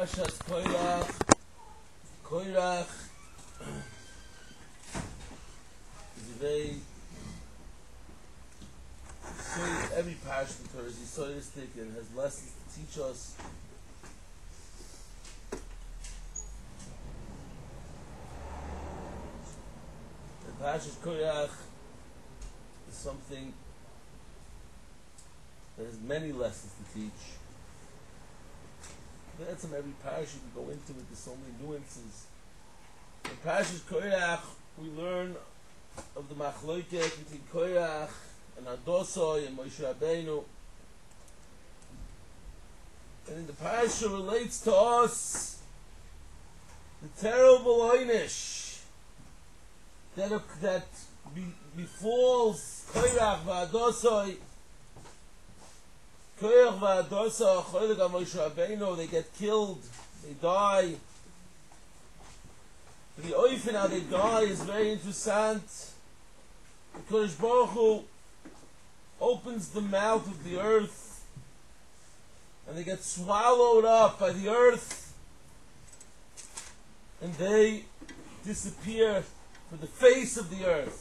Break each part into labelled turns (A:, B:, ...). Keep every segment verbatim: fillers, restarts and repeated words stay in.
A: Parshas Koirach, Koirach is a very, so every parsha in Torah is Yisodistic and has lessons to teach us. The Parshas Koirach is something that has many lessons to teach. That's in every parsha we go into it, there's so many nuances. In Parshas Koirach, we learn of the machloket between Koirach and Adosai and Moshe Rabbeinu. And in the parsha relates to us the terrible einish that, that be, befalls Koirach and Adosai. Koirach v'Adosai choleg al Moshe Rabbeinu, they get killed, they die. The oifen how they die is very interesting. The Kodesh Baruch Hu opens the mouth of the earth, and they get swallowed up by the earth, and they disappear from the face of the earth.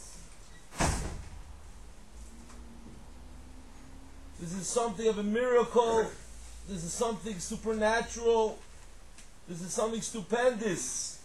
A: This is something of a miracle. This is something supernatural. This is something stupendous.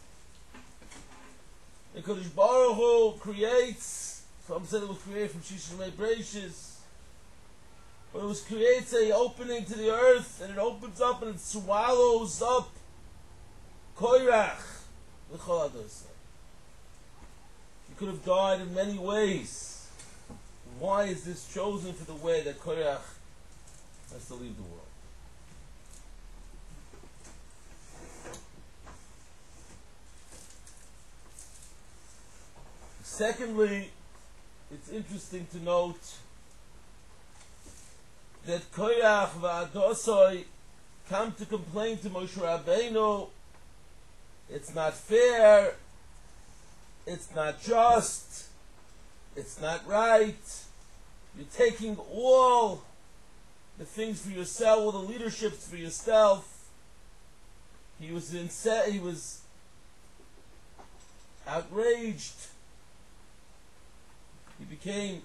A: The Kodesh Baruch Hu creates, some said it was created from Shisha Mei Breishis, but it was creates a opening to the earth, and it opens up and it swallows up Koirach l'chol Adosai. He could have died in many ways. Why is this chosen for the way that Koirach has to leave the world? Secondly, it's interesting to note that Koirach v'Adosai come to complain to Moshe Rabbeinu. It's not fair. It's not just. It's not right. You're taking all the things for yourself, all the leaderships for yourself. He was insa- He was outraged. He became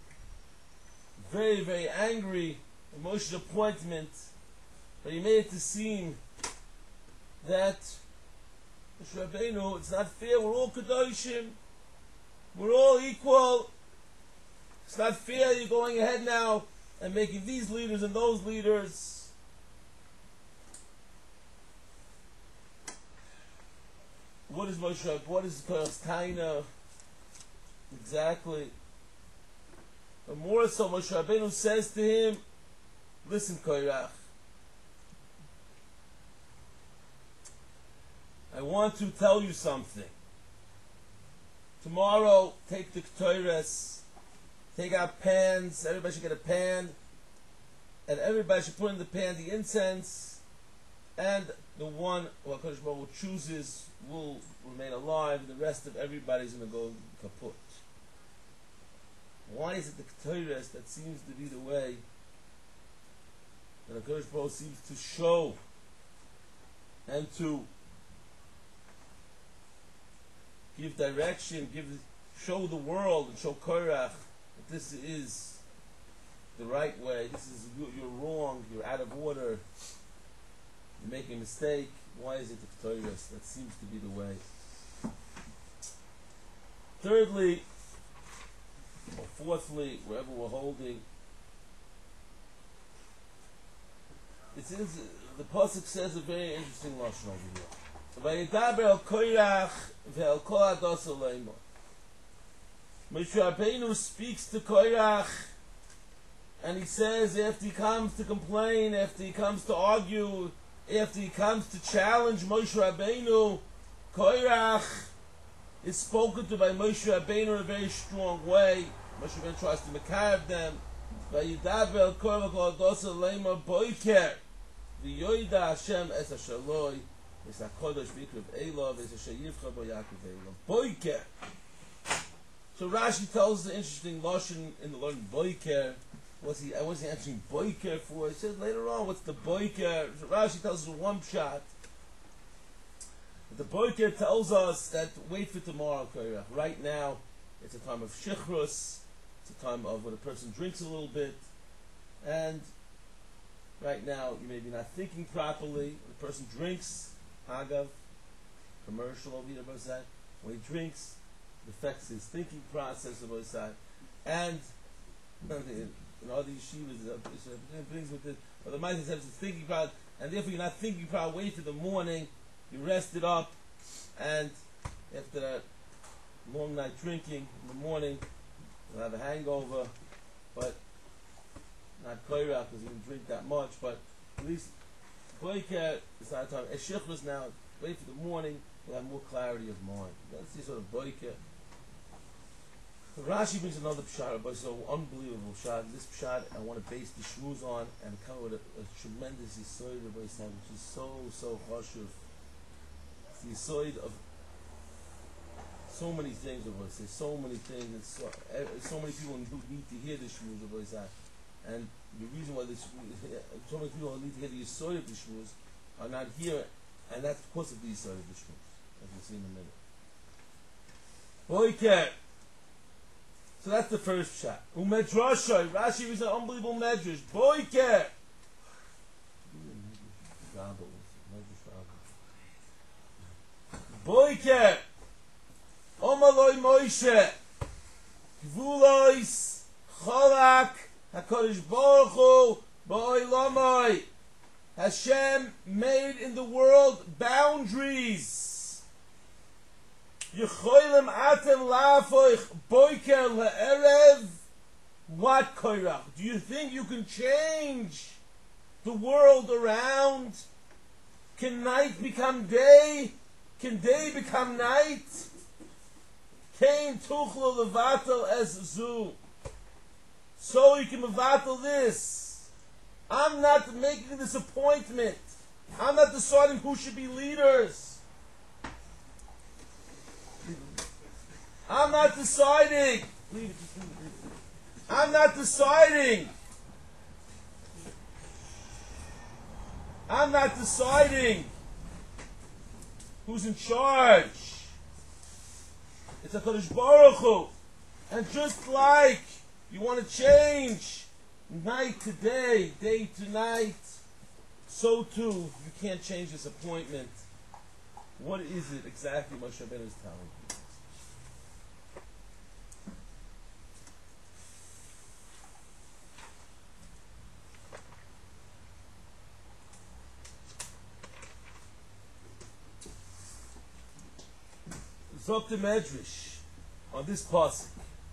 A: very, very angry at Moshe's appointment, but he made it to seem that Moshe Rabbeinu, it's not fair. We're all Kedoshim. We're all equal. It's not fair you're going ahead now and making these leaders and those leaders. What is Moshe Rabbeinu? What is Koirach's Taina? Exactly. But more so, Moshe Rabbeinu says to him, listen, Koirach, I want to tell you something. Tomorrow, take the Ketores, take out pans, everybody should get a pan, and everybody should put in the pan the incense, and the one who HaKadosh Baruch Hu chooses will remain alive, and the rest of everybody's going to go kaput. Why is it the Ketores that seems to be the way that HaKadosh Baruch Hu seems to show and to give direction, give, show the world and show Koirach that this is the right way, this is, you're wrong, you're out of order, you're making a mistake. Why is it the Ketores that seems to be the way? Thirdly, or fourthly, wherever we're holding, it is, the Pasuk says a very interesting lashon over here. Vayidaber el Koirach ve'el kol Adosai leimor. Moshe Rabbeinu speaks to Koirach, and he says after he comes to complain, after he comes to argue, after he comes to challenge Moshe Rabbeinu, Koirach is spoken to by Moshe Rabbeinu in a very strong way. Moshe Rabbeinu tries to makarev them. Vayidaber el Koirach ve'el Adosai leimor boiker v'yoida Hashem es asher lo is a kodesh mikra Elov, is a sheyivcha bo Yaakov Elov. Boiker. So Rashi tells the interesting lashon in the learning boiker. What's he? What's he answering boiker for? He says later on, what's the boiker? So Rashi tells us one shot But the Boiker tells us that wait for tomorrow, Koirach. Right now, it's a time of Shichrus, it's a time of when a person drinks a little bit, and right now you may be not thinking properly. When a person drinks, Agav, commercial over here, both side. When he drinks, it affects his thinking process, both side. And in all these yeshivas, it brings with it, but the mind says it's thinking about, and therefore you're not thinking about. Wait till the morning, you rest it up, and after that long night drinking in the morning, you'll have a hangover, but not koirach because you didn't drink that much. But at least boiker is not time. Eshichus now. Wait for the morning, you'll have more clarity of mind. That's the sort of boiker. Rashi brings another pshat, but so unbelievable pshat. This pshat I want to base the shmuz on and come with a, a tremendous yisoid of Islam, which is so so chashuv. It's the yisoid of so many things of us. There's so many things. It's so, so many people who need to hear the shmuz of Islam, and the reason why this so many people who need to hear the yisoid of the shmuz are not here, and that's because of the yisoid of the shmuz, as we'll see in a minute. Okay. So that's the first shot. Umedrashay. Rashi is an unbelievable medrash. Boiker. Boiker. Omaloi Moshe. Gvulois. Cholak. HaKadosh Baruch Hu. Ba'olamai. Hashem made in the world boundaries. Yechoylem atem lafoich boiker le'erev. What koirach? Do you think you can change the world around? Can night become day? Can day become night? Kain tuchlo levatel as zu. So you can levatel this. I'm not making this appointment. I'm not deciding who should be leaders. I'm not deciding. I'm not deciding. I'm not deciding who's in charge. It's HaKadosh Baruch Hu. And just like you want to change night to day, day to night, so too you can't change this appointment. What is it exactly Moshe Rabbeinu is telling you? Zok the Medrash on this pasuk.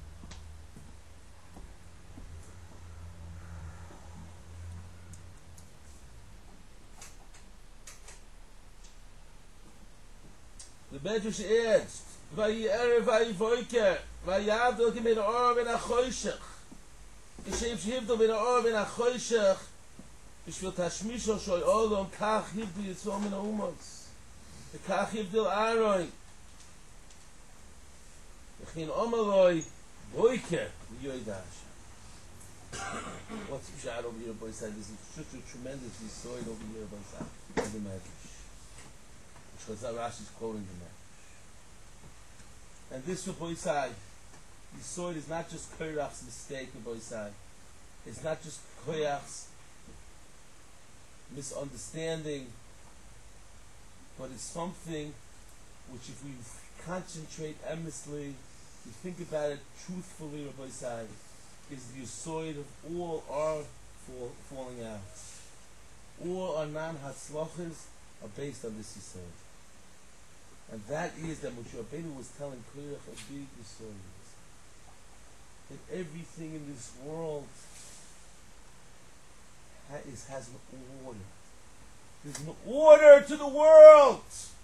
A: The Medrash adds, "Vayerev vayivoker, vayavdol ki min ha'or ben ha'choshech, kishem shehivdol ben ha'or ben ha'choshech, b'shvil tashmisho shoy olom kach hivdol yitzvah min ha'umos, v'kach hivdol Aaron." Chin Omaloi Boiker Yoidash. What's the shot over here, boy? Side. This is such a tremendous yisoid over here, boy. Side of the Medrash, which was Rashi is quoting the Medrash. And this, boy, side, yisoid is not just Koirach's mistake, boy. Side. It's not just Koirach's misunderstanding, but it's something which, if we concentrate earnestly, you think about it truthfully, Rabbi Sai, is the yisoid of all our fall, falling out. All our non-hatzlachas are based on this yisoid. And that is that Moshe Rabbeinu was telling Koirach a big yisoid is. That everything in this world ha- is, has an order. There's an order to the world.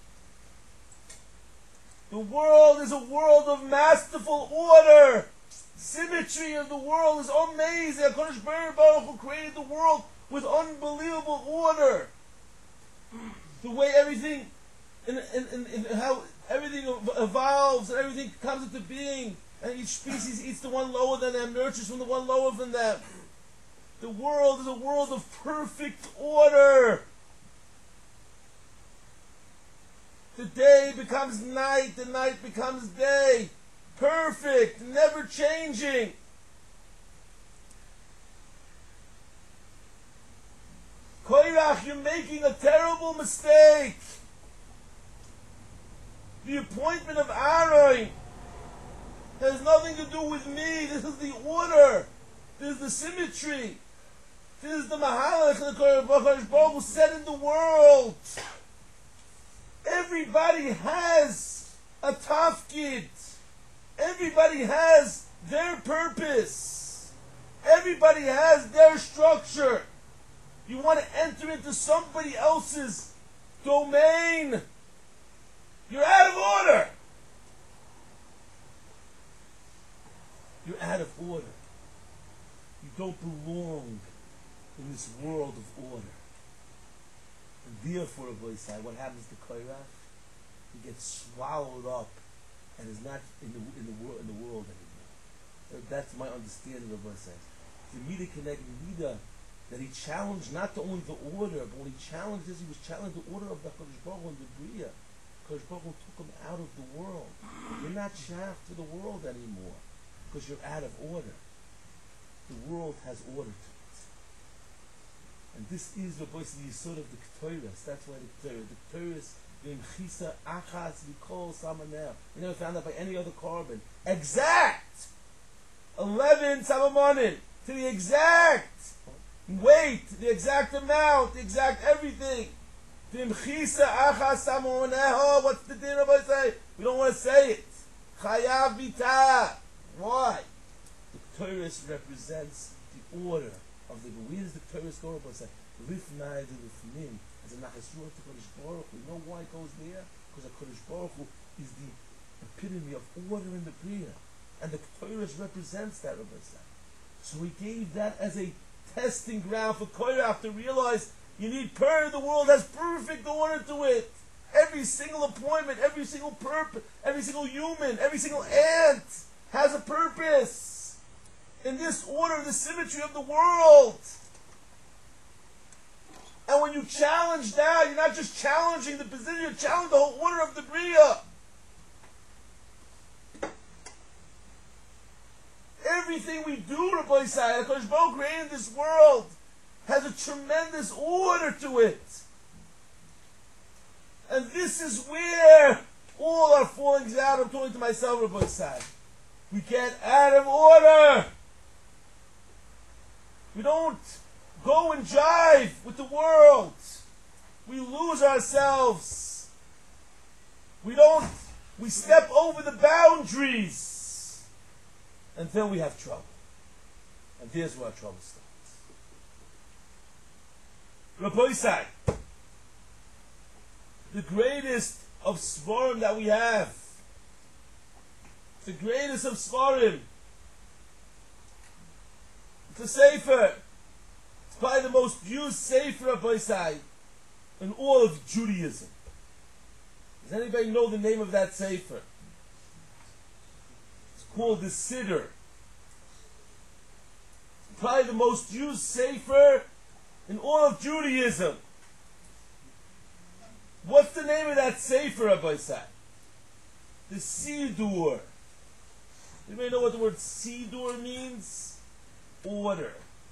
A: The world is a world of masterful order. Symmetry of the world is amazing. HaKadosh Baruch Hu created the world with unbelievable order. The way everything, and, and, and, and how everything evolves and everything comes into being, and each species eats the one lower than them, nurtures from the one lower than them. The world is a world of perfect order. The day becomes night, the night becomes day. Perfect, never changing. Koirach, you're making a terrible mistake. The appointment of Aaron has nothing to do with me. This is the order. This is the symmetry. This is the Mahalach that Kodesh Baruch Hu set in the world. Everybody has a tafkid. Everybody has their purpose. Everybody has their structure. You want to enter into somebody else's domain, you're out of order. You're out of order. You don't belong in this world of order. And therefore, Aboisai, what happens to Koirach? He gets swallowed up and is not in the in the world in the world anymore. That's my understanding of Aboisai. The Mida connected Mida, that he challenged not only the order, but when he challenged this, he was challenging the order of the Kodesh Baruch Hu and the Bria. Kodesh Baruch Hu took him out of the world. You're not shaft to the world anymore because you're out of order. The world has order to it. And this is the voice of the Yisod of the Ketores. That's why the Ketores, the Ketores, the Mchisa, Achas, Mikol, Samanel. You never found that by any other carbon. Exact! eleven Samamonin. To the exact weight, the exact amount, the exact everything. What's the din of us say? We don't want to say it. Chayav Vita. Why? The Torah represents the order of the. Where does the Torah go? About say Lifnai the Lifnim as a Nachasur to Kodesh Baruch Hu. You know why it goes there? Because the Kodesh Baruch Hu is the epitome of order in the Bria, and the Torah represents that. Rabbi said. So he gave that as a testing ground for Koirach to realize you need per the world has perfect order to it. Every single appointment, every single purpose, every single human, every single ant has a purpose. In this order, the symmetry of the world. And when you challenge that, you're not just challenging the position, you're challenging the whole order of the Bria. Everything we do, Rabbi Isai, the Kodesh Baruch Hu created this world, has a tremendous order to it. And this is where all our fallings out, I'm talking to myself, Rabbi Isai. We get out of order. We don't go and jive with the world. We lose ourselves. We don't, we step over the boundaries. And then we have trouble. And there's where our trouble starts. Rabbi Isai, the greatest of Svarim that we have, the greatest of Svarim, it's a Sefer. It's probably the most used Sefer, Rabbi Isai, in all of Judaism. Does anybody know the name of that Sefer? Called the Siddur. Probably the most used Sefer in all of Judaism. What's the name of that Sefer, Rabbi Isai? The Siddur. Anybody know what the word Siddur means? Order.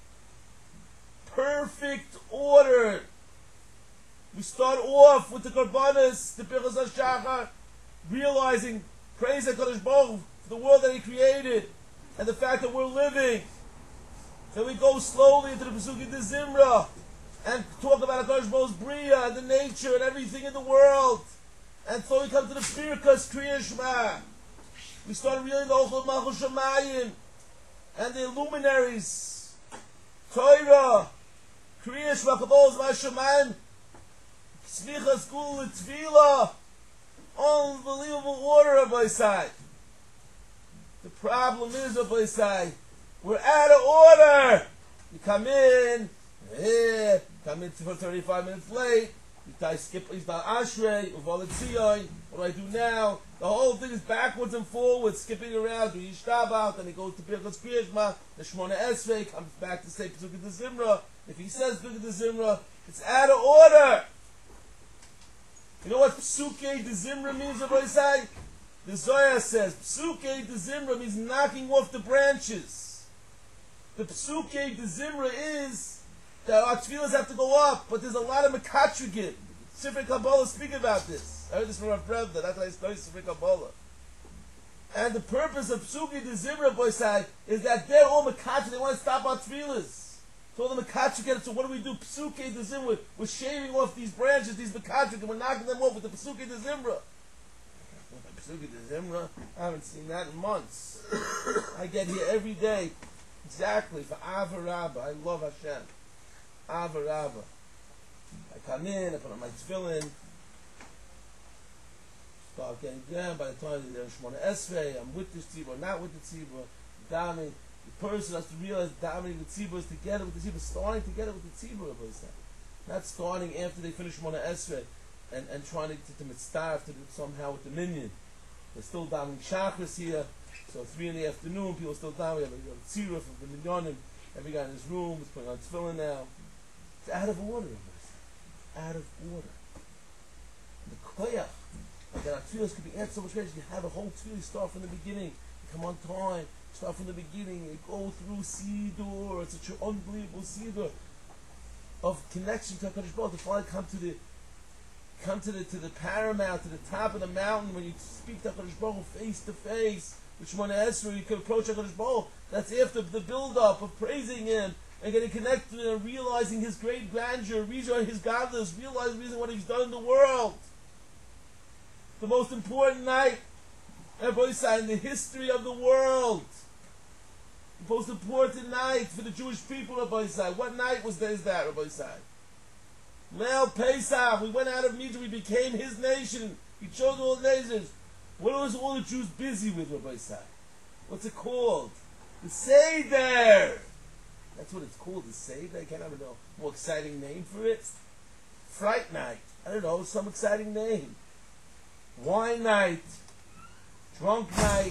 A: Perfect order. We start off with the Karbanas, the Birchas HaShachar, realizing, praise HaKadosh Baruch Hu, the world that He created, and the fact that we're living. Then we go slowly into the Pesukim de Zimra, and talk about HaKadosh Baruch Hu's Bria, and the nature, and everything in the world. And so we come to the Birkas Kriya Shema. We start reading the Ochel Malchus Shamayim, and the luminaries, Torah, Kriya Shema, Kabbalah Zman Shamayim, Tzvichas Gul Tzvila, unbelievable order of my side. The problem is, Rabbi Isai, we're out of order. You come in, eh, come in for thirty-five minutes late, you tie skip, you start Ashrei, Uval Tzion, what do I do now? The whole thing is backwards and forwards, skipping around, do Yishtabach, then he goes to Birchas Kriya Shema, the Shmona Esrei, comes back to say Pesukah de Zimra. If he says Pesukah de Zimra, it's out of order. You know what Psuke de Zimra means, Rabbi Isai? The Zohar says, Psuke de Zimra means knocking off the branches. The Psuke de Zimra is that our tefillahs have to go up, but there's a lot of mekatrigin. Sifrei Kabbalah speak about this. I heard this from our brother, that's why I studied Sifrei Kabbalah. And the purpose of Psuke de Zimra, Rabbi Isai, is that they're all mekatrig, they want to stop our tefillahs. So all the mekatrig, so what do we do? Psuke de Zimra, we're shaving off these branches, these mekatrig, and we're knocking them off with the Psuke de Zimra. Psuke de Zimra, I haven't seen that in months. I get here every day, exactly, for Ava Rabba. I love Hashem. Ava Rabba. I come in, I put on my tefillin, start getting down. By the time they're Shemona Esrei, I'm with this tzibur, not with the tzibur. Davening, the person has to realize davening the tzibur is together with the tzibur, starting together with the tzibur. Not starting after they finish Shemona Esrei and, and trying to, to, to mitzvah to do somehow with the minyan. They're still davening chakras here, so three in the afternoon, people are still davening. We have a tzibur from the minyanim. Every guy in his room is putting on tefillin now. It's out of order. Out of order. The koyach, like our tefillahs could be answered so much better. You have a whole tefillah, you start from the beginning, you come on time, start from the beginning, you go through Siddur, it's such an unbelievable Siddur of connection to HaKadosh Baruch Hu, to finally come to the come to the to the paramount, to the top of the mountain, when you speak to HaKadosh Baruch Hu face to face, which Shemona Esrei, you can approach HaKadosh Baruch Hu. That's after the build-up of praising Him, and getting connected and realizing His great grandeur, realizing His godliness, realizing what He's done in the world. The most important night, everybody said, in the history of the world. The most important night for the Jewish people, Rabbi Yisai. What night was there, is that, Rabbi Yisai? Leil Pesach. We went out of Egypt, we became His nation. He chose all the nations. What was all the Jews busy with, Rabbi Yisai? What's it called? The Seder. That's what it's called, the Seder. I can't have a more exciting name for it. Fright night. I don't know, some exciting name. Wine night. Drunk night.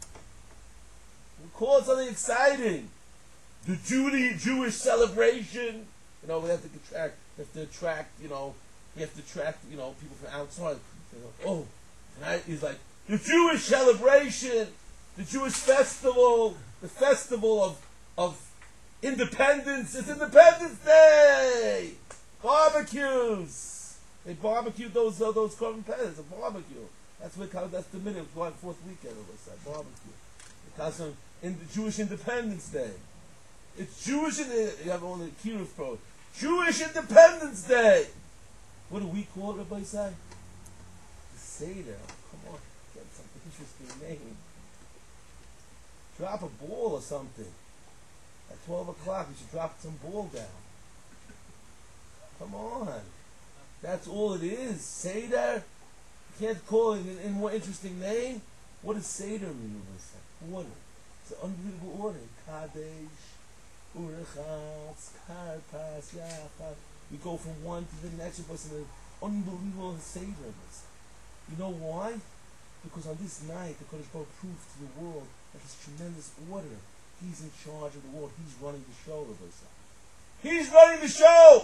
A: We call it something exciting. The Judy, Jewish celebration. You know, we have to attract, we have to attract, you know, we have to attract, you know, people from outside. You know, oh, tonight is like the Jewish celebration, the Jewish festival, the festival of of Independence. It's Independence Day. Barbecues. They barbecued those uh, those carbon peasants. A barbecue. That's what kind of, that's the minute. Like fourth weekend of us. That barbecue. Because of in the Jewish Independence Day. It's Jewish. In the, you have only the Kiruv Pro. Jewish Independence Day. What do we call it, Rabbi Say? The Seder. Come on, get some interesting name. Drop a ball or something. At twelve o'clock, you should drop some ball down. Come on. That's all it is. Seder? You can't call it a more interesting name? What does Seder mean? Order. It's an unbelievable order. Kadesh, Urechatz, Karpas, Yachad. We go from one to the next. It's an unbelievable Seder. You know why? Because on this night, the Kodesh Baruch Hu proved to the world that this tremendous order. He's in charge of the world. He's running the show, Rabbi Say. He's running the show!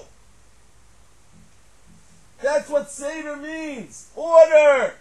A: That's what Seder means. Order!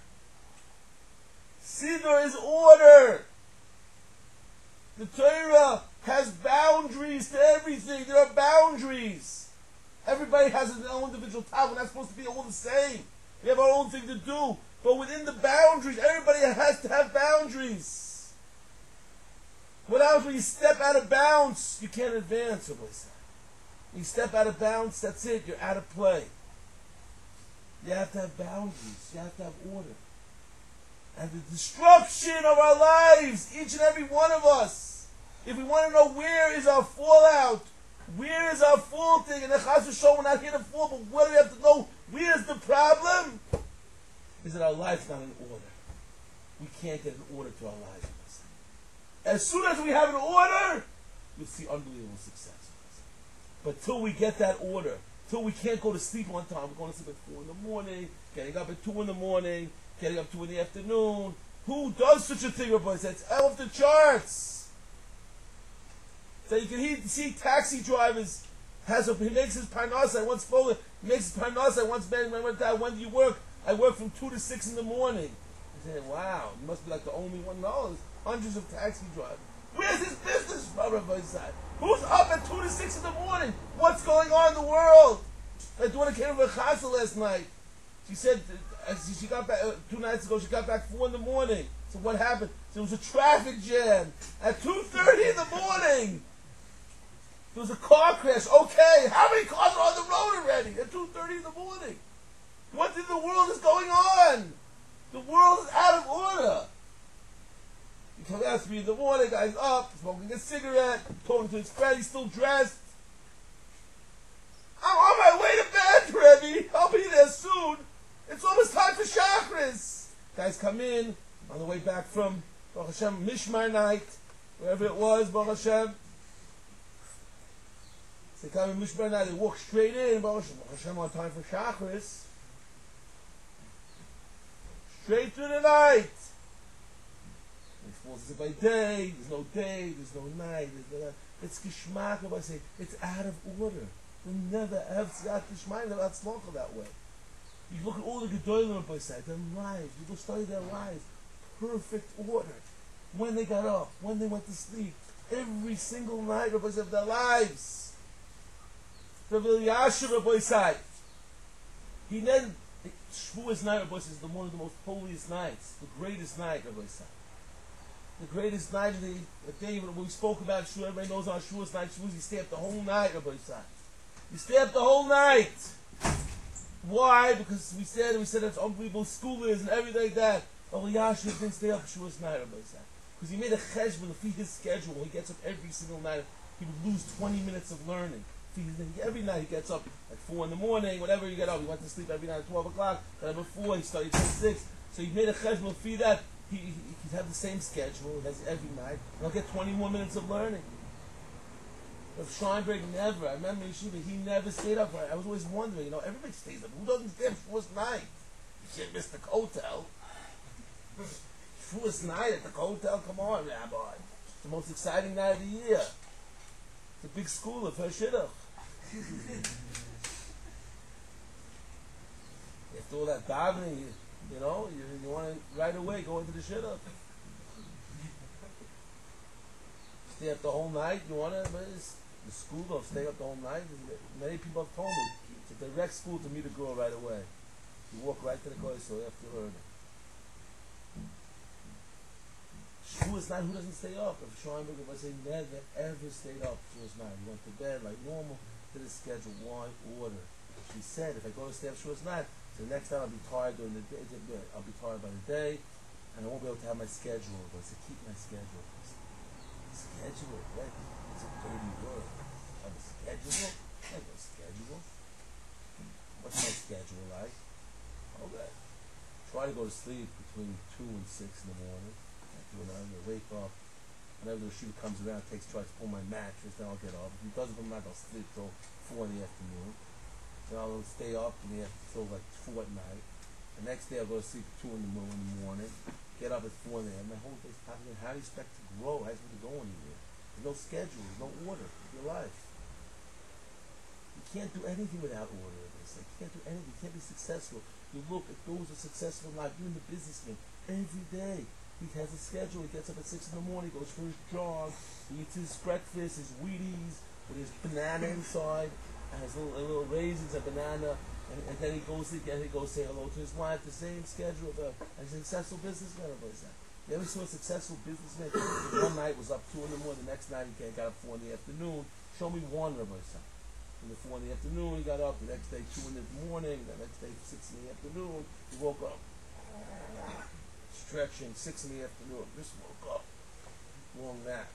A: Seder is order. The Torah has boundaries to everything. There are boundaries. Everybody has their own individual time. We're not supposed to be all the same. We have our own thing to do. But within the boundaries, everybody has to have boundaries. What happens when you step out of bounds? You can't advance, Rabbi Say. You step out of bounds, that's it. You're out of play. You have to have boundaries. You have to have order. And the destruction of our lives, each and every one of us, if we want to know where is our fallout, where is our fall thing, and the Chas v'Shalom, we're not here to fall, but what do we have to know? Where's the problem? Is that our life's not in order. We can't get an order to our lives. As soon as we have an order, you'll see unbelievable success. But till we get that order, till we can't go to sleep on time, we're going to sleep at four in the morning, getting up at two in the morning, getting up two in the afternoon. Who does such a thing, Rabbi? It's off the charts. So you can he, see taxi drivers, has a, he makes his parnasa, once spoke, he makes his parnasa, once man went out, when do you work? I work from two to six in the morning. I said, wow, you must be like the only one. No, there's hundreds of taxi drivers. Where's his business from, Rabbi Isai? Who's up at two to six in the morning? What's going on in the world? My daughter came to Chazal last night. She said, uh, she got back, uh, two nights ago, she got back four in the morning. So what happened? So there was a traffic jam at two thirty in the morning. There was a car crash. Okay, how many cars are on the road already at two thirty in the morning? What in the world is going on? The world is out of order. He comes out to me in the morning, guy's up, smoking a cigarette, talking to his friend, he's still dressed. I'm on my way to bed, Rebbe. I'll be there soon. It's almost time for Shachris. Guys come in on the way back from Baruch Hashem Mishmar night, wherever it was, Baruch Hashem. They come in Mishmar night, they walk straight in, Baruch Hashem on time for Shachris. Straight through the night. It's supposed to say by day, there's no day, there's no night. There's no, it's Gishmak, I say, it's out of order. We'll never have Tziyat Gishmak, never had Tzlocha that way. You look at all the Gedolim Rabbi Isai, their lives, you go study their lives. Perfect order. When they got up, when they went to sleep, every single night, Rabbi Isai, of their lives. Rabbi Elyashiv Rabbi Isai, he then, Shavuos night, Rabbi Isai, is the one of the most holiest nights, the greatest night, Rabbi Isai. The greatest night of the, the day when we spoke about Shavuos, everybody knows on Shavuos night, Shavuos, you stay up the whole night, Rabbi Isai. You stay up the whole night. Why? Because we said, we said it's unbelievable school is and everything like that. Rabbi Elyashiv didn't stay up Shavuos night, Rabbi Isai. Because he made a cheshbon to feed his schedule. He gets up every single night. He would lose twenty minutes of learning. Every night he gets up at four in the morning, whatever you get up. He went to sleep every night at twelve o'clock. Got up at four, he studied till six. So he made a cheshbon to feed that. He, he, he'd have the same schedule as every night. And he'll get twenty more minutes of learning. Rav Scheinberg never, I remember Yeshiva, he never stayed up. I was always wondering, you know, everybody stays up. Who doesn't stay up first night? You can't miss the hotel. First night at the hotel, come on, Rabbi. It's the most exciting night of the year. It's a big school of Shidduch. After all that davening, you, you know, you, you want to right away go into the Shidduch. Stay up the whole night, you want to, the school don't stay up the whole night. Many people have told me, it's a direct school to meet a girl right away. You walk right to the koil, so you have to learn it. Shavuos night, who doesn't stay up? If Scheinberg, if I say never ever stayed up Shavuos night, he went to bed like normal, did his schedule, why order? She said, if I go to stay up Shavuos night, so the next time I'll be tired during the day, I'll be tired by the day, and I won't be able to have my schedule. But I said, keep my schedule. Schedule, right? It's a dirty word. I have a schedule? I have no schedule. What's my schedule like? Okay. Try to go to sleep between two and six in the morning. You know, I wake up. Whenever the shooter comes around, takes tries to pull my mattress, then I'll get up. If he doesn't come back, I'll sleep till four in the afternoon. Then I'll stay up in the afternoon till like four at night. The next day I'll go to sleep at two in the morning. Get up at four in the morning. My whole day's happening. How do you expect to grow? How do you expect to go anywhere? There's no schedule. There's no order in your life. You can't do anything without order. You can't do anything. You can't be successful. You look at those who are successful in life. You're in the businessman every day. He has a schedule. He gets up at six in the morning, goes for his jog, he eats his breakfast, his Wheaties with his banana inside, and his little, little raisins, a banana, and, and then he goes again. He goes say hello to his wife. The same schedule of a, a successful businessman. Everybody's that. You ever saw a successful businessman? One night was up two in the morning. The next night he got up four in the afternoon. Show me one, Rabbi Isai. In the four in the afternoon he got up. The next day two in the morning. The next day six in the afternoon. He woke up. Stretching, six in the afternoon, just woke up. Long nap.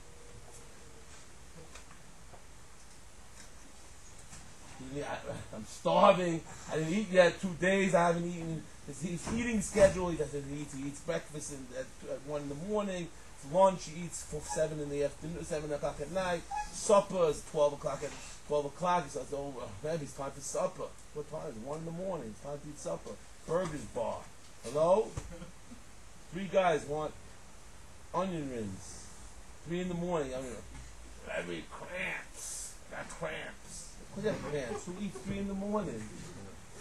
A: I'm starving. I didn't eat yet. Two days I haven't eaten. His, his eating schedule, he doesn't eat. He eats breakfast in, at, at one in the morning. Lunch he eats for seven in the afternoon, seven o'clock at night. Supper is twelve o'clock at twelve o'clock. He says, "Oh, maybe it's time for supper." What time is it? One in the morning. It's time to eat supper. Burgers bar. Hello. Three guys want onion rings. Three in the morning. I mean, every cramps. Got cramps. Who got cramps? Who eats three in the morning?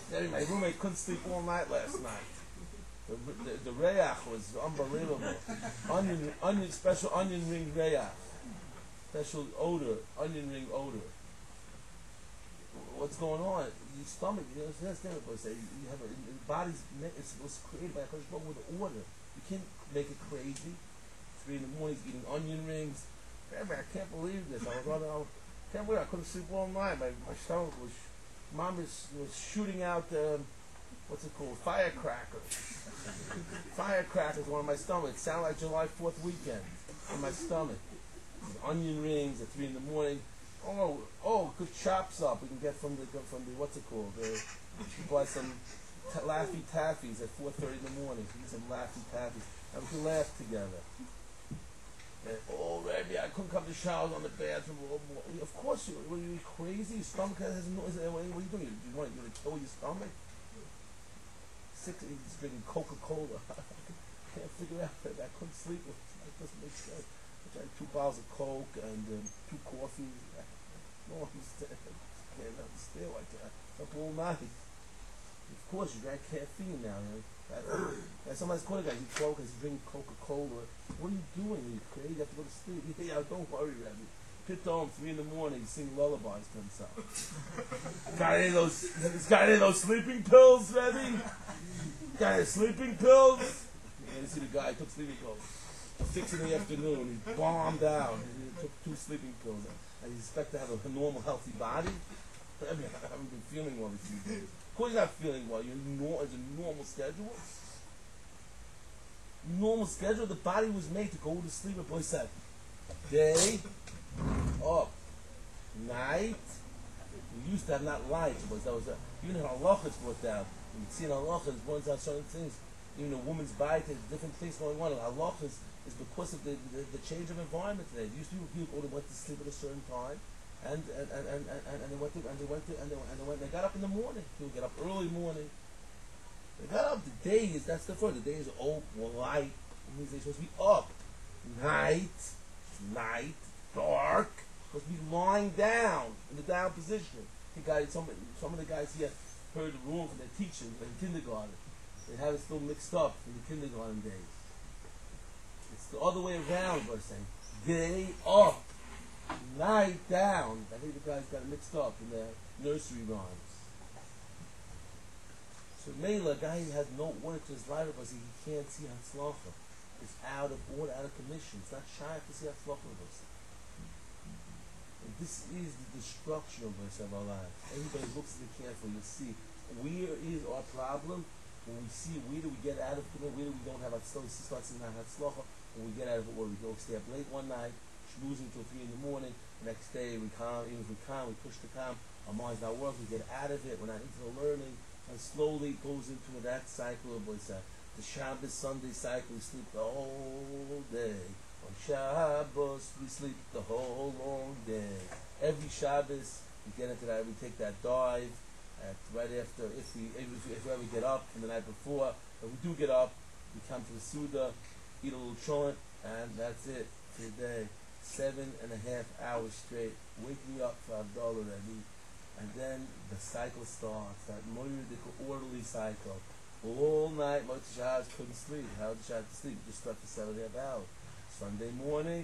A: Daddy, my roommate couldn't sleep all night last night. The, the, the reyach was unbelievable. Onion, onion, special onion ring reyach. Special odor, onion ring odor. What's going on? Your stomach, you know, that's the other say. You have a, the body's, it's, it was created by a person with order. You can't make it crazy. Three in the morning, he's eating onion rings. Rabbi, I can't believe this. I was on, I can't believe I couldn't sleep all night. My, my stomach was, mom was, was shooting out, um, what's it called? Firecrackers. Firecrackers on my stomach. It sounded like July fourth weekend in my stomach. Onion rings at three in the morning. Oh, oh, good chops up. We can get from the from the what's it called? The, you buy some t- Laffy Taffies at four thirty in the morning. Eat some Laffy Taffies, and we can laugh together. And, oh, Rabbi, I couldn't come to showers on the bathroom. Of course, you were you crazy? Your stomach has no. What are you doing? You want you want to kill your stomach? Six, he's drinking Coca-Cola. I can't figure out that I couldn't sleep. It doesn't make sense. I drank two bottles of Coke and um, two coffees. I don't understand. I can't understand like that. Up all night. Of course, you drank caffeine now. You know? that, that somebody's calling guys, you Coke, he's drinking Coca-Cola. What are you doing? Are you crazy? You have to go to sleep. Yeah, don't worry, Rabbi. Pit home, three in the morning, sing lullabies to himself. Got any of those? Got any of those sleeping pills, Rabbi? Got any sleeping pills? And you see the guy took sleeping pills. Six in the afternoon, he bombed out. He took two sleeping pills. And you expect to have a normal, healthy body? I mean, I haven't been feeling well these few days. Of course you're not feeling well. You're nor- it's a normal schedule. Normal schedule. The body was made to go to sleep at boy said. Day, up, night. We used to have not lights, but that was a, even in halacha it's brought down. You see in halacha it points out certain things. Even a woman's body, there's different things going on. And halacha is, is because of the, the, the change of environment today. Used to be people only went to sleep at a certain time, and and, and, and, and, and they went to and they went to and they, and they went. They got up in the morning. People get up early morning. They got up. The day is that's the first. The day is open, light. It means they're supposed to be up. Night, night, dark. Supposed to be lying down in the down position. The guy, some some of the guys here heard the room from their teaching in kindergarten. They have it still mixed up from the kindergarten days. It's the other way around, we're saying. Day up, night down. I think the guys got it mixed up in their nursery rhymes. So Mela, a guy who has no order to his life because he can't see Hatzlacha. It's out of order, out of commission. It's not shy to see Hatzlacha with us. And this is the destruction of us of our lives. Everybody looks at it carefully. You see, where is our problem? When we see where do we get out of it, where do we don't have Hatzlacha, we start seeing Hatzlacha, when we get out of it, or we go stay up late one night, schmoozing until three in the morning, the next day we calm, even if we calm, we push the calm, our mind's not working, we get out of it, we're not into the learning, and slowly it goes into that cycle of what's that, the Shabbos Sunday cycle, we sleep the whole day. On Shabbos, we sleep the whole long day. Every Shabbos, we get into that, we take that dive, at right after, if we if we, if we ever get up from the night before, if we do get up, we come to the Suda, eat a little cholent, and that's it for the day. Seven and a half hours straight, waking up for Abdullah Rabbi, and then the cycle starts, that moiridical orderly cycle. All night, Motzi Shabbos couldn't sleep. How did Shabbos sleep? Just slept for seven and a half hours. Sunday morning,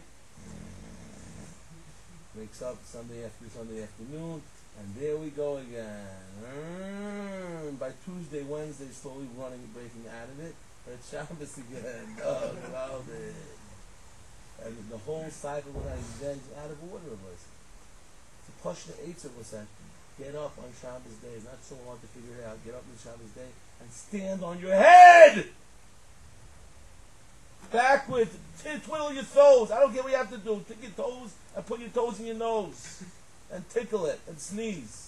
A: wakes up Sunday after Sunday afternoon, and there we go again. Mm, by Tuesday, Wednesday, slowly running and breaking out of it. But it's Shabbos again. Oh, love it. And the whole cycle of that event is out of order of us. To push the eights of us and get up on Shabbos day. It's not so hard to figure it out. Get up on Shabbos day and stand on your head! Backward, t- twiddle your toes. I don't care what you have to do. Take your toes and put your toes in your nose. And tickle it and sneeze.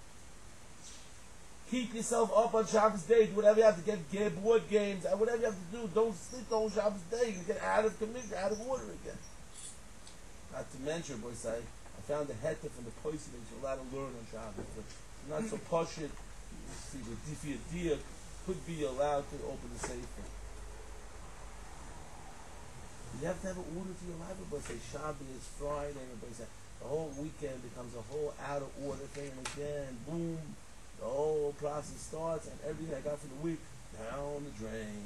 A: Keep yourself up on Shabbos day. Do whatever you have to get, get board games. Whatever you have to do. Don't sleep the whole Shabbos day. You get out of commission, out of order again. Not to mention, boys, I, I found a heter from the person that you're allowed to learn on Shabbos. But not so push it. See, the Diffia Dia could be allowed to open the sefer. You have to have an order to your life. Everybody say Shabbos, Friday, everybody say the whole weekend becomes a whole out of order thing, and again, boom, the whole problem. process starts, and everything I got for the week down the drain.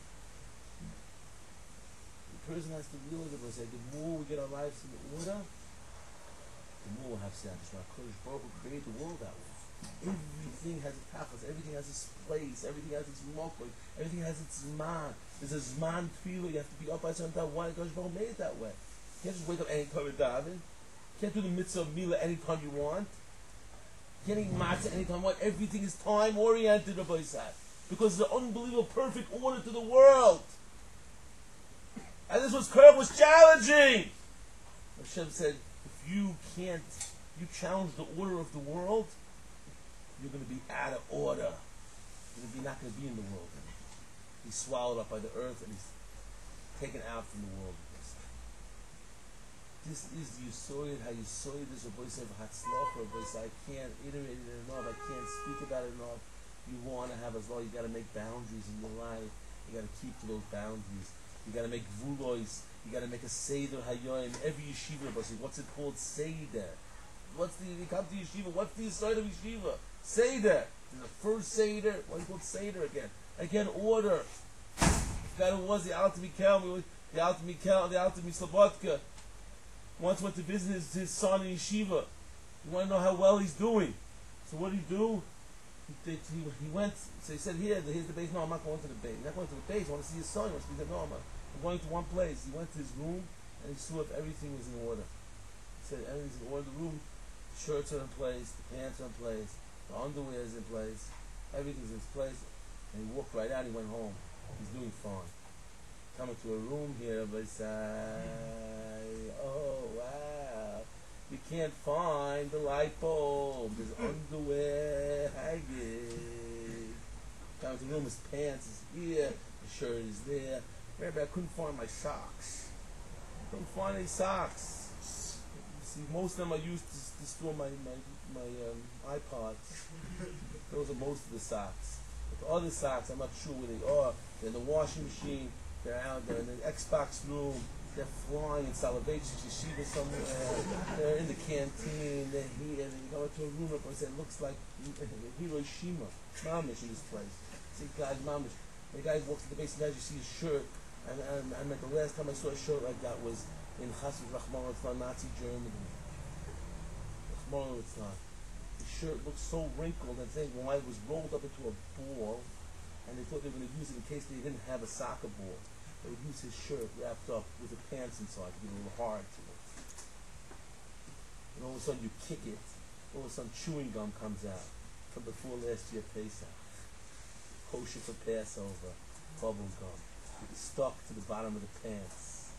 A: The person has to realize that say, the more we get our lives in order, the more we'll have satisfaction. HaKadosh Baruch Hu created the world that way. Everything has its tachas, everything has its place, everything has its mokoy, everything has its zman. There's a zman tefillah, you have to be up by some time. Why? HaKadosh Baruch Hu made it that way. You can't just wake up any time and daven. You can't do the mitzvah of milah anytime you want. You can't eat matzah anytime you want. Everything is time oriented, Rabbi Yisrael. Because there's an unbelievable perfect order to the world. And this was Kirk was challenging. Hashem said, if you can't, you challenge the order of the world, you're going to be out of order. You're going to be not going to be in the world anymore. He's swallowed up by the earth and he's taken out from the world. This is the Yusoid, how Yusoid is Rabbi Yisrael Hatzloch, Rabbi Yisrael. I can't iterate it enough, I can't speak about it enough. You want to have as well, you got to make boundaries in your life. You got to keep to those boundaries. You got to make vulois. You got to make a seder hayoim. Every yeshiva, what's it called? Seder. What's the, you come to yeshiva, what's the side of yeshiva? Seder. There's a first seder. What's it called seder again? Again, order. The guy who was the Alta Mikel, the Alta Mikel, the Alta Mislabotka, once went to visit his, his son in yeshiva. You want to know how well he's doing. So what did he do? He, he, he went, so he said, here, here's the base. No, I'm not going to the base. He's not going to the base. I want to see his son. He wants to be there. No, I'm, not. I'm going to one place. He went to his room, and he saw if everything was in order. He said, everything's in order. The room, the shirts are in place, the pants are in place, the underwear is in place, everything's in place. And he walked right out, he went home. He's doing fine. Coming to a room here, but say, oh, wow. You can't find the light bulb. There's underwear hanging. Coming to the room, his pants is here, the shirt is there. Maybe I couldn't find my socks. I couldn't find any socks. See, most of them I used to, to store my my, my um, iPods. Those are most of the socks. But the other socks, I'm not sure where they are. They're in the washing machine. They're out there in the Xbox room. They're flying in Soloveitchik Yeshiva somewhere. They're in the canteen. They're here. And you go into a room and say, it looks like Hiroshima. Mamish in this place. See, guys, Mamish. The guy walks to the basement, you see his shirt. And, and, and the last time I saw a shirt like that was in Chassid Rahman Litzlan, Nazi Germany. Rahman Litzlan. The shirt looked so wrinkled and thing. Why it was rolled up into a ball, and they thought they were going to use it in case they didn't have a soccer ball. They would use his shirt wrapped up with the pants inside to give it a little hard to it. And all of a sudden you kick it, all of a sudden chewing gum comes out from before last year Pesach. Kosher for Passover, bubble gum. Stuck to the bottom of the pants.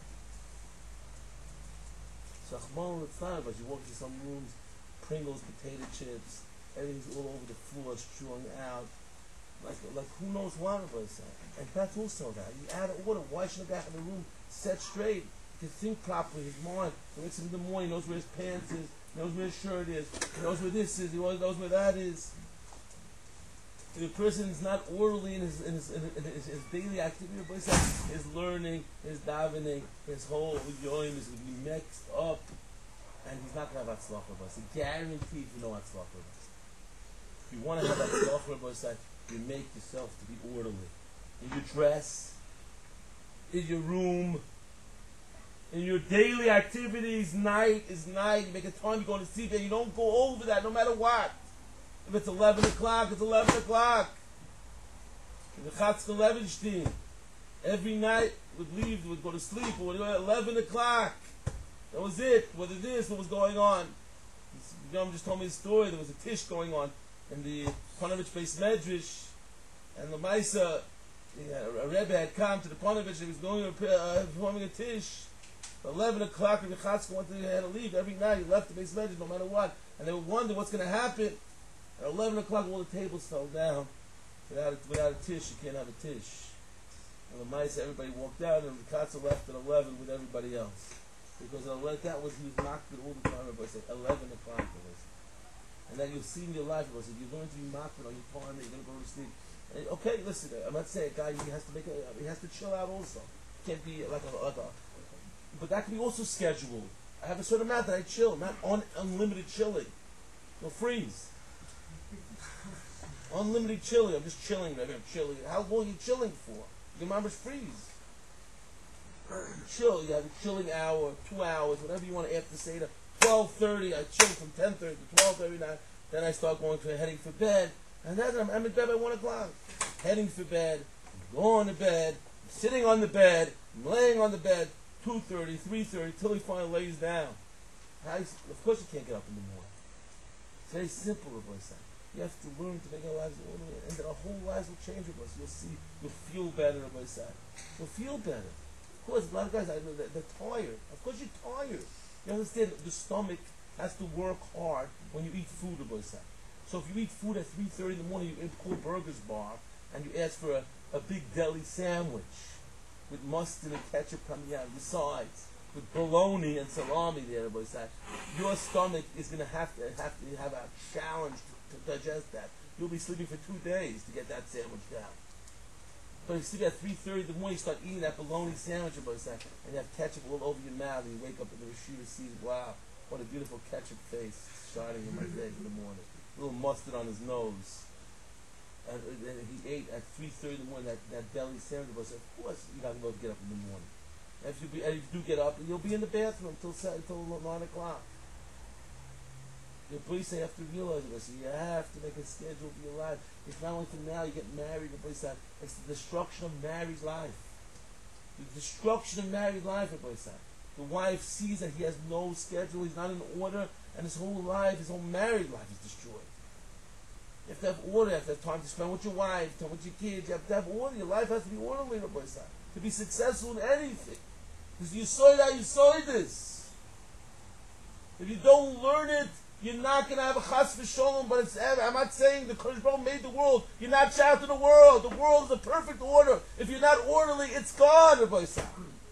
A: So Achmon Litzlan, but you walk into some rooms, Pringles, potato chips, everything's all over the floor, strung out. Like, like who knows what it was. And that's also that. You add an order. Why should a guy in the room set straight? He can think properly. His mind. He wakes up in the morning, he knows where his pants is, he knows where his shirt is, he knows where this is, he knows where that is. If a person is not orderly in his, in his, in his, in his, his daily activity, his learning, his davening, his whole yoim is going to be mixed up, and he's not going to have Hatzlach with us. I guarantee you know Hatzlach with us. If you want to have Hatzlach with us, you make yourself to be orderly. In your dress, in your room, in your daily activities, night is night. You make a time, you go to sleep, and you don't go over that no matter what. If it's eleven o'clock, it's eleven o'clock. The Chatzkel Levenstein, every night would leave, would go to sleep, or would go at eleven o'clock. That was it. Whether this, what was going on. The Yom just told me a story. There was a tish going on in the Ponovich Beis Medrash, and the Maisa, yeah, a Rebbe had come to the Ponovich, he was going to uh, performing a tish. At eleven o'clock, the Chatzkel wanted to, had to leave every night. He left the Beis Medrash no matter what. And they would wonder what's going to happen. At eleven o'clock, all the tables fell down. Without a, without a tish, you can't have a tish. And the mice, everybody walked out, and the Katza left at eleven with everybody else. Because like that was, he was knocked all the time. Everybody said, eleven o'clock. And then you'll see in your life, if you learn to be mocked on your partner, you're going to go to sleep. And, okay, listen, I'm not saying a guy, he has to make a, he has to chill out also. Can't be like a, like a, but that can be also scheduled. I have a certain amount that I chill, not on unlimited chilling. You'll freeze. Unlimited chili. I'm just chilling. I'm chilling. How long are you chilling for? Your mama's freeze. Chill. You have a chilling hour, two hours, whatever you want after Seder. twelve thirty. I chill from ten thirty to twelve thirty. Then I start going to heading for bed. And then I'm, I'm in bed by one o'clock. Heading for bed. Going to bed. Sitting on the bed. Laying on the bed. two thirty, three thirty, till he finally lays down. How, of course you can't get up in the morning. It's very simple, Rabbi Sam. You have to learn to make our lives orderly, and then our whole lives will change with us. You'll see, you'll feel better, Rabbi Sam. You'll feel better. Of course, a lot of guys, I know that they're tired. Of course you're tired. You understand, the stomach has to work hard when you eat food, Rabbi Sam. So if you eat food at three thirty in the morning, you eat Cool Burgers bar, and you ask for a, a big deli sandwich with mustard and ketchup coming out of the sides, with bologna and salami there, Rabbi Sam, your stomach is going to have to have to have a challenge to, to digest that. You'll be sleeping for two days to get that sandwich down. But if you sleep at three thirty in the morning, you start eating that bologna sandwich, Rabbi Sam, and you have ketchup all over your mouth, and you wake up in the Rosh Hashanah sees, wow, what a beautiful ketchup face shining in my face in the morning. A little mustard on his nose. And, and he ate at three thirty in the morning that, that deli sandwich. Rabbi Sam, of course you're not going to get up in the morning. And if you, be, and if you do get up, you'll be in the bathroom until until nine o'clock. The police have to realize this. You have to make a schedule for your life. It's not only for now. You get married. The police have, it's the destruction of married life. The destruction of married life. The police have. The wife sees that he has no schedule. He's not in order, and his whole life, his whole married life, is destroyed. You have to have order. You have to have time to spend with your wife, time with your kids. You have to have order. Your life has to be orderly. The police have. To be successful in anything. Because you saw that, you saw this. If you don't learn it, you're not going to have a chas v'sholom, but it's, I'm not saying the Kodesh Baruch made the world. You're not shout to the world. The world is a perfect order. If you're not orderly, it's gone, Rabbi Sam.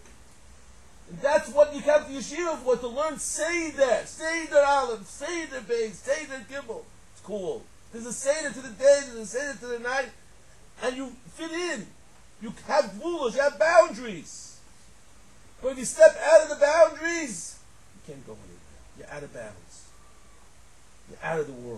A: And that's what you come to yeshiva for, to learn Seder, Seder Aleph, Seder Beis, Seder Gimel. It's cool. There's a Seder to the day, there's a Seder to the night, and you fit in. You have rules, you have boundaries. But if you step out of the boundaries, you can't go anywhere. You're out of bounds. You're out of the world.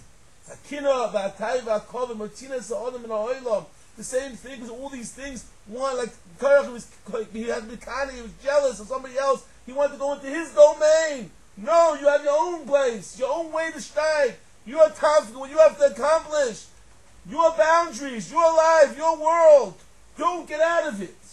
A: The same things, all these things. One, like Korach was, he had Mikani, he was jealous of somebody else. He wanted to go into his domain. No, you have your own place, your own way to strike. You are tough. What you have to accomplish. Your boundaries, your life, your world. Don't get out of it.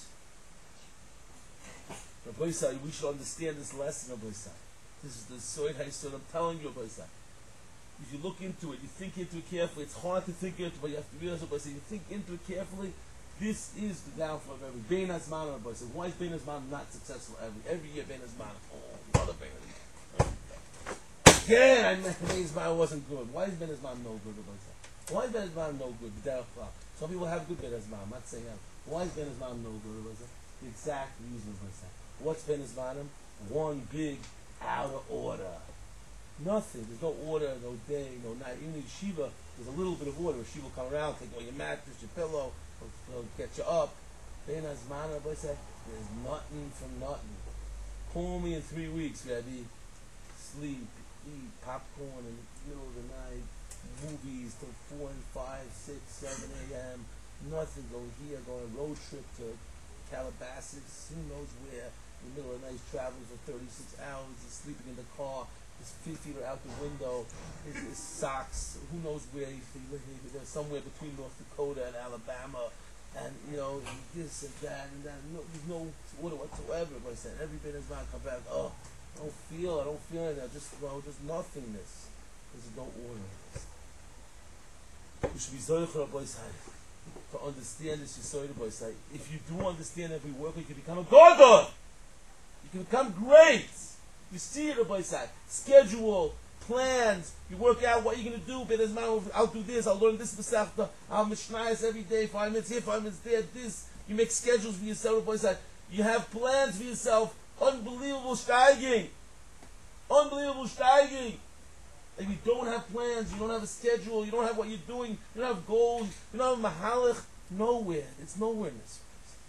A: Rabbi Yisai, we should understand this lesson, Rabbi Yisai. This is the Soid HaYisod. I'm telling you, Rabbi Yisai. If you look into it, you think into it carefully. It's hard to think into it, but you have to realize, Rabbi Yisai, you think into it carefully. This is the downfall of every Bein Hazman, Rabbi Yisai. Why is Bein Hazman not successful every every year? Bein Hazman, oh, another Bein Hazman. Again, I meant Bein Hazman wasn't good. Why is Bein Hazman no good, Rabbi Yisai? Why is Bein Hazman no good? Some people have good Bein Hazman. I'm not saying that. Why is Bein Hazman no good, Rabbi Yisai? The exact reason, Rabbi Yisai. What's Bein Hazmanim? One big out of order. Nothing. There's no order, no day, no night. Even in yeshiva, there's a little bit of order. Yeshiva will come around, take away your mattress, your pillow, they'll get you up. Bein Hazman, Rabbi said, there's nothing from nothing. Call me in three weeks, Rabbi. Sleep, eat popcorn in the middle of the night, movies till four and five, six, seven a.m. Nothing. Go here, go on a road trip to Calabasas, who knows where. In the middle of the night, traveling for thirty-six hours, he's sleeping in the car. His feet are out the window, his, his socks, who knows where, he's he, he, there's somewhere between North Dakota and Alabama, and, you know, this and that, and that, no, there's no order whatsoever, but I said, every bit is not come back, oh, I don't feel, I don't feel anything, just, well, just nothingness, there's no order in this. You should be zoicher, Rabbi Yisai, to understand this, Yisai, Rabbi Yisai. If you do understand every work, you can become a God. You can become great. You see it, Rabbi Yisai. Schedule, plans. You work out what you're going to do. I'll do this. I'll learn this Masechta. I'll mishnayos every day. Five minutes here, five minutes there. This. You make schedules for yourself, Rabbi Yisai. You have plans for yourself. Unbelievable steiging. Unbelievable steiging. If you don't have plans, you don't have a schedule, you don't have what you're doing, you don't have goals, you don't have mahalach, nowhere. It's nowhere in this.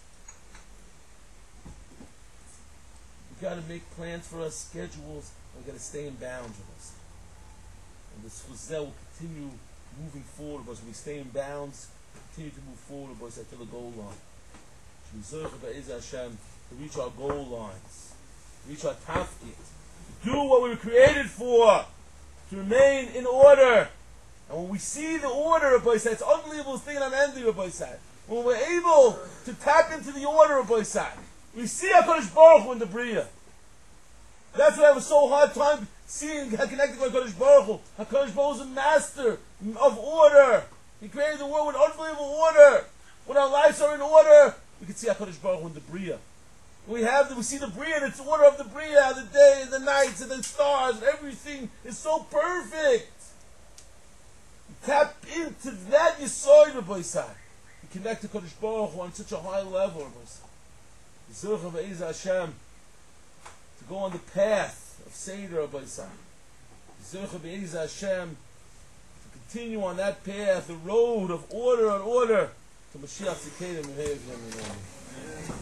A: We've got to make plans for our schedules, and we've got to stay in bounds with us. And this Chuzeh will continue moving forward, because we stay in bounds, continue to move forward, boys, to the goal line. Hashem, to reach our goal lines, to reach our tafkid, to do what we were created for, to remain in order. And when we see the order of Boisai, it's an unbelievable thing in ending of Boisai. When we're able to tap into the order of Boisai, we see HaKadosh Baruch Hu in the Bria. That's why I have a so hard time seeing, connecting with HaKadosh Baruch Hu. HaKadosh Baruch Hu is a master of order. He created the world with unbelievable order. When our lives are in order, we can see HaKadosh Baruch Hu in the Bria. We have the, we see the Bria, and it's the order of the Bria, the day, and the nights, and the stars, and everything is so perfect. You tap into that Yesod of Boisai. You connect to HaKadosh Baruch Hu on such a high level of Boisai. Yisroch of Eiz Hashem, to go on the path of Seder of Boisai. Yisroch of Eiz Hashem, to continue on that path, the road of order and order, to Mashiach Tzidkenu Mehev Yom Yom.